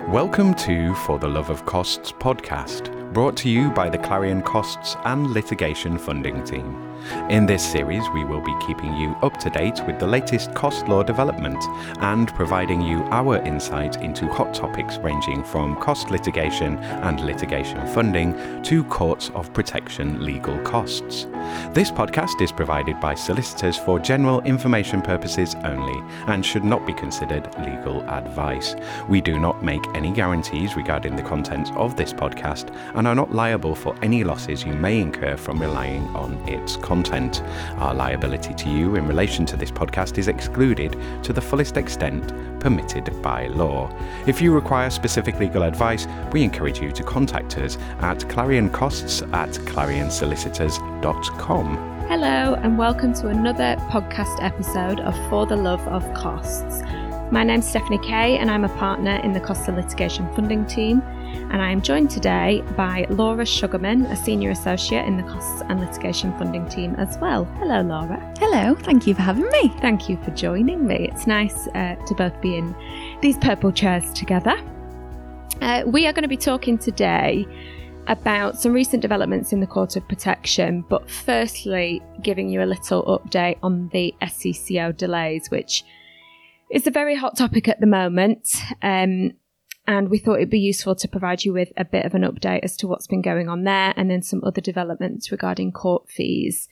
Welcome to For the Love of Costs podcast, brought to you by the Clarion Costs and Litigation Funding Team. In this series, we will be keeping you up to date with the latest cost law development and providing you our insight into hot topics ranging from cost litigation and litigation funding to courts of protection legal costs. This podcast is provided by solicitors for general information purposes only and should not be considered legal advice. We do not make any guarantees regarding the content of this podcast and are not liable for any losses you may incur from relying on its content. Our liability to you in relation to this podcast is excluded to the fullest extent permitted by law. If you require specific legal advice, we encourage you to contact us at clarioncosts@clarionsolicitors.com. Hello and welcome to another podcast episode of For the Love of Costs. My name's Stephanie Kay and I'm a partner in the Costs and Litigation Funding Team, and I am joined today by Laura Sugarman, a Senior Associate in the Costs and Litigation Funding Team as well. Hello Laura. Hello, thank you for having me. Thank you for joining me. It's nice to both be in these purple chairs together. We are going to be talking today about some recent developments in the Court of Protection, but firstly giving you a little update on the SCCO delays, which is a very hot topic at the moment, and we thought it'd be useful to provide you with a bit of an update as to what's been going on there and then some other developments regarding court fees.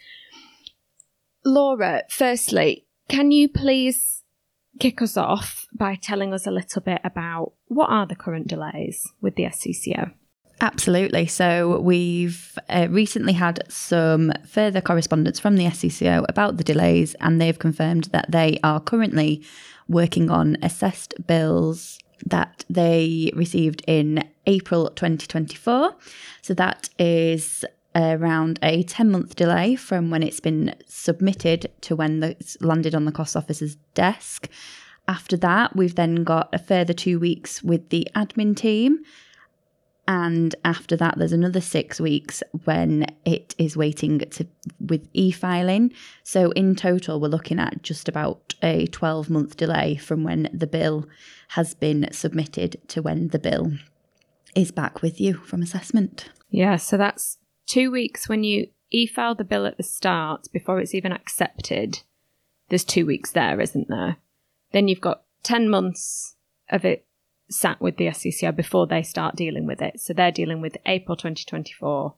Laura, firstly, can you please kick us off by telling us a little bit about what are the current delays with the SCCO? Absolutely. So we've recently had some further correspondence from the SCCO about the delays, and they've confirmed that they are currently working on assessed bills that they received in April 2024. So that is around a 10-month delay from when it's been submitted to when it's landed on the cost officer's desk. After that, we've then got a further 2 weeks with the admin team. And after that, there's another 6 weeks when it is waiting with e-filing. So in total, we're looking at just about a 12-month delay from when the bill has been submitted to when the bill is back with you from assessment. Yeah, so that's 2 weeks when you e-file the bill at the start before it's even accepted. There's 2 weeks there, isn't there? Then you've got 10 months of it sat with the SCCO before they start dealing with it. So they're dealing with April 2024.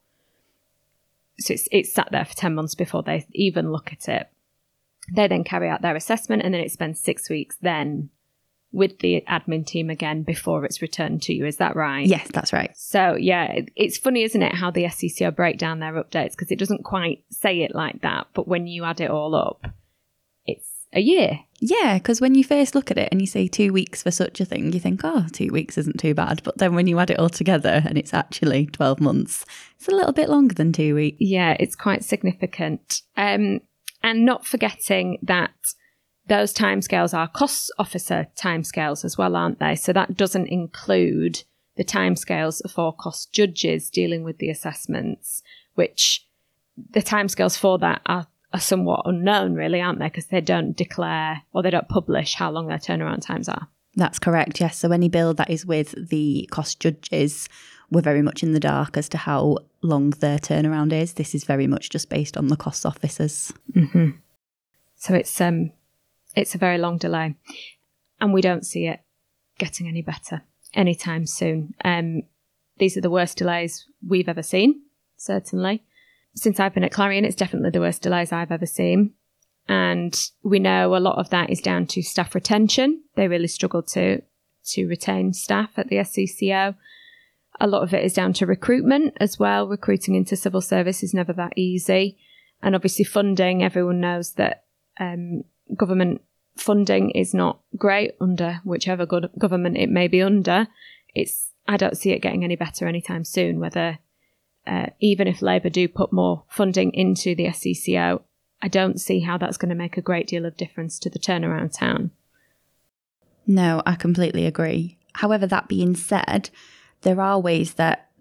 So it's sat there for 10 months before they even look at it. They then carry out their assessment, and then it spends 6 weeks then with the admin team again before it's returned to you. Is that right? Yes, that's right. So yeah, it's funny, isn't it, how the SCCO break down their updates, because it doesn't quite say it like that, but when you add it all up, it's a year. Yeah, because when you first look at it and you say 2 weeks for such a thing, you think, 2 weeks isn't too bad. But then when you add it all together and it's actually 12 months, it's a little bit longer than 2 weeks. Yeah, it's quite significant. And not forgetting that those timescales are cost officer timescales as well, aren't they? So that doesn't include the timescales for cost judges dealing with the assessments, which the timescales for that are somewhat unknown, really, aren't they? Because they don't declare or they don't publish how long their turnaround times are. That's correct, yes. So any bill that is with the cost judges, we're very much in the dark as to how long their turnaround is. This is very much just based on the cost officers. Mm-hmm. So it's a very long delay, and we don't see it getting any better anytime soon. These are the worst delays we've ever seen, certainly. Since I've been at Clarion, it's definitely the worst delays I've ever seen. And we know a lot of that is down to staff retention. They really struggle to retain staff at the SCCO. A lot of it is down to recruitment as well. Recruiting into civil service is never that easy. And obviously funding, everyone knows that government funding is not great under whichever government it may be under. I don't see it getting any better anytime soon, whether even if Labour do put more funding into the SCCO, I don't see how that's going to make a great deal of difference to the turnaround time. No, I completely agree. However, that being said, there are ways that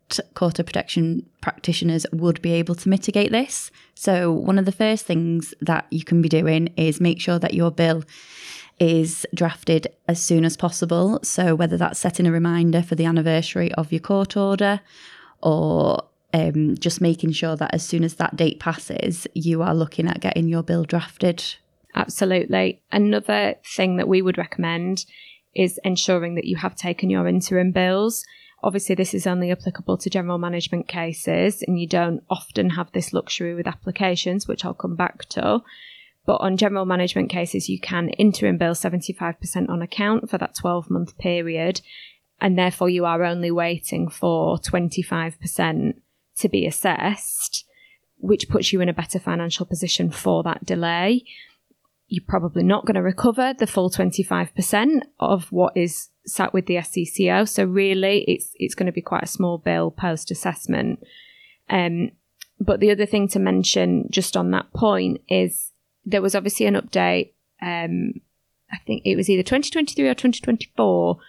quarter protection practitioners would be able to mitigate this. So one of the first things that you can be doing is make sure that your bill is drafted as soon as possible. So whether that's setting a reminder for the anniversary of your court order, or just making sure that as soon as that date passes, you are looking at getting your bill drafted. Absolutely. Another thing that we would recommend is ensuring that you have taken your interim bills. Obviously, this is only applicable to general management cases, and you don't often have this luxury with applications, which I'll come back to. But on general management cases, you can interim bill 75% on account for that 12-month period, and therefore you are only waiting for 25% to be assessed, which puts you in a better financial position for that delay. You're probably not going to recover the full 25% of what is sat with the SCCO. So really, it's going to be quite a small bill post-assessment. But the other thing to mention just on that point is there was obviously an update, I think it was either 2023 or 2024,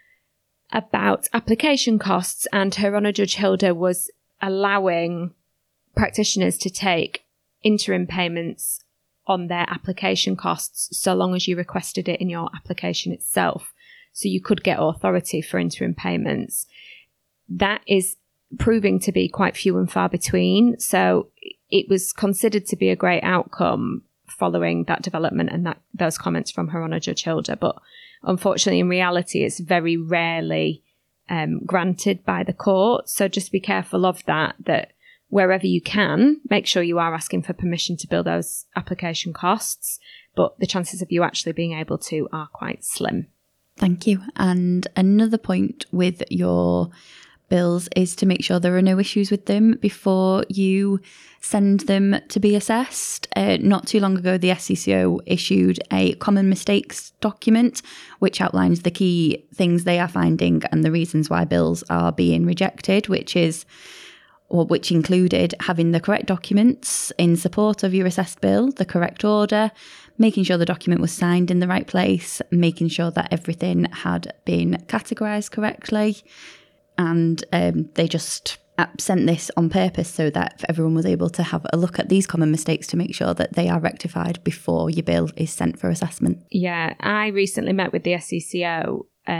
about application costs, and Her Honour Judge Hilda was allowing practitioners to take interim payments on their application costs so long as you requested it in your application itself. So you could get authority for interim payments. That is proving to be quite few and far between. So it was considered to be a great outcome following that development and those comments from Her Honour Judge Hilda. But unfortunately, in reality, it's very rarely granted by the court. So just be careful of that wherever you can, make sure you are asking for permission to bill those application costs. But the chances of you actually being able to are quite slim. Thank you. And another point with your bills is to make sure there are no issues with them before you send them to be assessed. Not too long ago, the SCCO issued a common mistakes document, which outlines the key things they are finding and the reasons why bills are being rejected, which included having the correct documents in support of your assessed bill, the correct order, making sure the document was signed in the right place, making sure that everything had been categorised correctly. And they just sent this on purpose so that everyone was able to have a look at these common mistakes to make sure that they are rectified before your bill is sent for assessment. Yeah, I recently met with the SCCO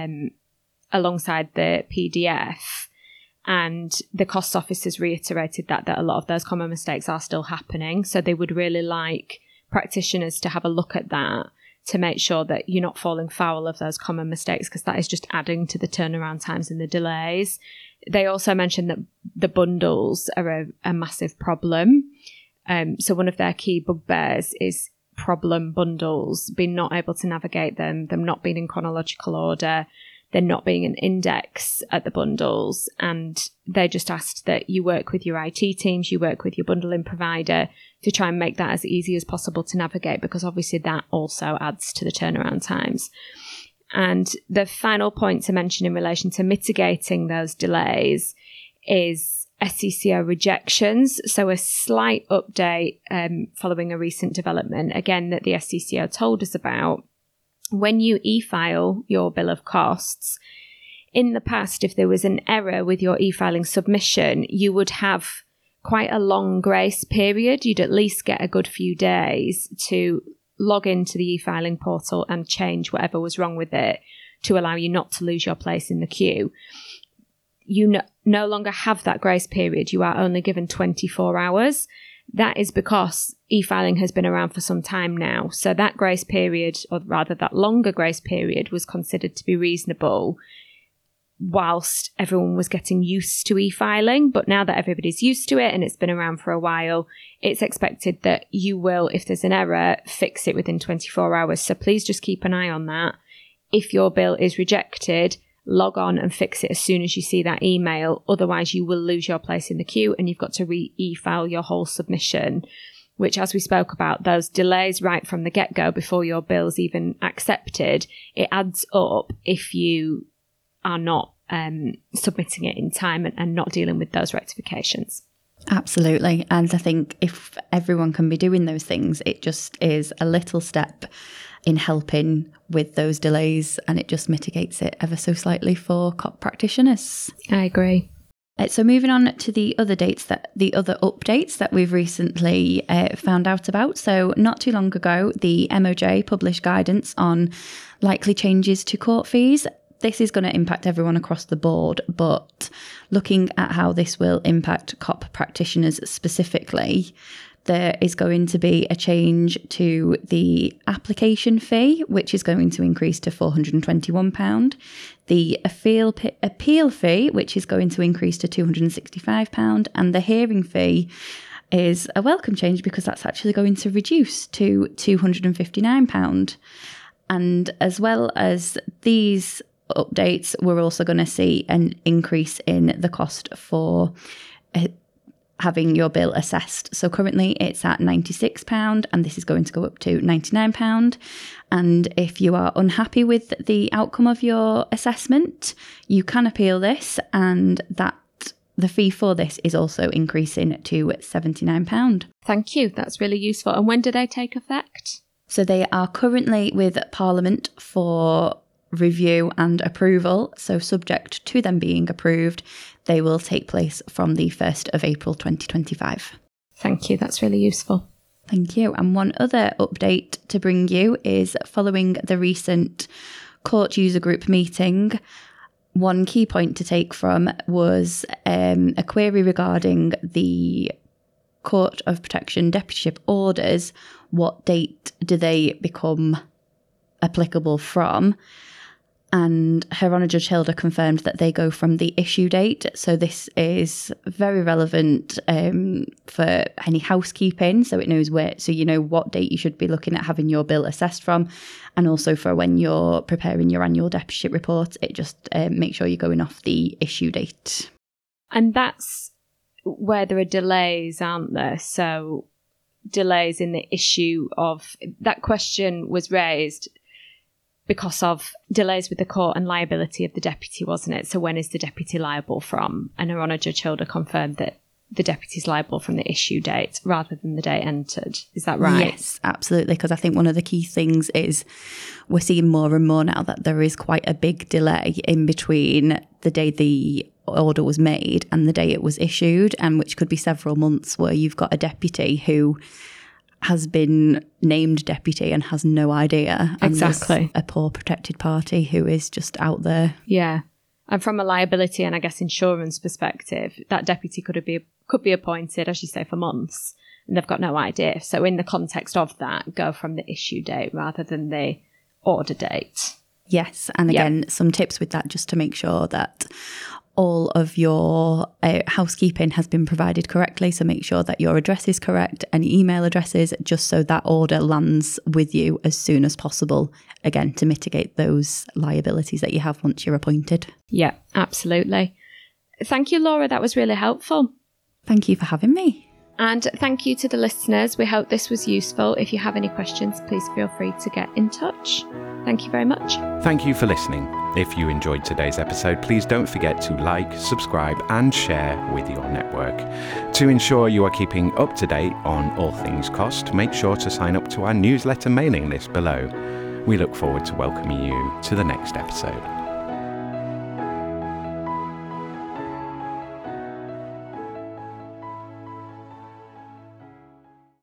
alongside the PDF, and the costs officers reiterated that a lot of those common mistakes are still happening. So they would really like practitioners to have a look at that to make sure that you're not falling foul of those common mistakes, because that is just adding to the turnaround times and the delays. They also mentioned that the bundles are a massive problem. So one of their key bugbears is problem bundles, being not able to navigate them not being in chronological order, there not being an index at the bundles. And they just asked that you work with your IT teams, you work with your bundling provider to try and make that as easy as possible to navigate, because obviously that also adds to the turnaround times. And the final point to mention in relation to mitigating those delays is SCCO rejections. So a slight update following a recent development, again, that the SCCO told us about. When you e-file your bill of costs, in the past, if there was an error with your e-filing submission, you would have quite a long grace period. You'd at least get a good few days to log into the e-filing portal and change whatever was wrong with it to allow you not to lose your place in the queue. You no longer have that grace period. You are only given 24 hours. That is because e-filing has been around for some time now. So that grace period, or rather that longer grace period, was considered to be reasonable whilst everyone was getting used to e-filing. But now that everybody's used to it and it's been around for a while, it's expected that you will, if there's an error, fix it within 24 hours. So please just keep an eye on that. If your bill is rejected, log on and fix it as soon as you see that email. Otherwise, you will lose your place in the queue and you've got to e-file your whole submission, which, as we spoke about, those delays right from the get-go before your bill's even accepted, it adds up if you are not submitting it in time and not dealing with those rectifications. Absolutely. And I think if everyone can be doing those things, it just is a little step in helping with those delays, and it just mitigates it ever so slightly for COP practitioners. I agree. So moving on to the other updates that we've recently found out about. So not too long ago, the MOJ published guidance on likely changes to court fees. This is going to impact everyone across the board, but looking at how this will impact COP practitioners specifically, there is going to be a change to the application fee, which is going to increase to £421. The appeal fee, which is going to increase to £265. And the hearing fee is a welcome change because that's actually going to reduce to £259. And as well as these updates, we're also going to see an increase in the cost for having your bill assessed. So currently it's at £96 and this is going to go up to £99. And if you are unhappy with the outcome of your assessment, you can appeal this, and that the fee for this is also increasing to £79. Thank you. That's really useful. And when do they take effect? So they are currently with Parliament for review and approval. So subject to them being approved, they will take place from the 1st of April 2025. Thank you. That's really useful. Thank you. And one other update to bring you is following the recent court user group meeting, one key point to take from was a query regarding the Court of Protection deputyship orders. What date do they become applicable from? And Her Honour Judge Hilda confirmed that they go from the issue date. So this is very relevant for any housekeeping. So it knows so you know what date you should be looking at having your bill assessed from. And also for when you're preparing your annual deputyship report, it just makes sure you're going off the issue date. And that's where there are delays, aren't there? So delays in the issue of... That question was raised because of delays with the court and liability of the deputy, wasn't it? So when is the deputy liable from? And Her Honour Judge Hilda confirmed that the deputy is liable from the issue date rather than the date entered. Is that right? Yes, absolutely. Because I think one of the key things is we're seeing more and more now that there is quite a big delay in between the day the order was made and the day it was issued, and which could be several months, where you've got a deputy who has been named deputy and has no idea. And exactly. A poor protected party who is just out there. Yeah. And from a liability and I guess insurance perspective, that deputy could be appointed, as you say, for months, and they've got no idea. So in the context of that, go from the issue date rather than the order date. Yes. And again, some tips with that, just to make sure that all of your housekeeping has been provided correctly. So make sure that your address is correct, any email addresses, just so that order lands with you as soon as possible. Again, to mitigate those liabilities that you have once you're appointed. Yeah, absolutely. Thank you, Laura. That was really helpful. Thank you for having me. And thank you to the listeners. We hope this was useful. If you have any questions, please feel free to get in touch. Thank you very much. Thank you for listening. If you enjoyed today's episode, please don't forget to like, subscribe and share with your network. To ensure you are keeping up to date on all things cost, make sure to sign up to our newsletter mailing list below. We look forward to welcoming you to the next episode.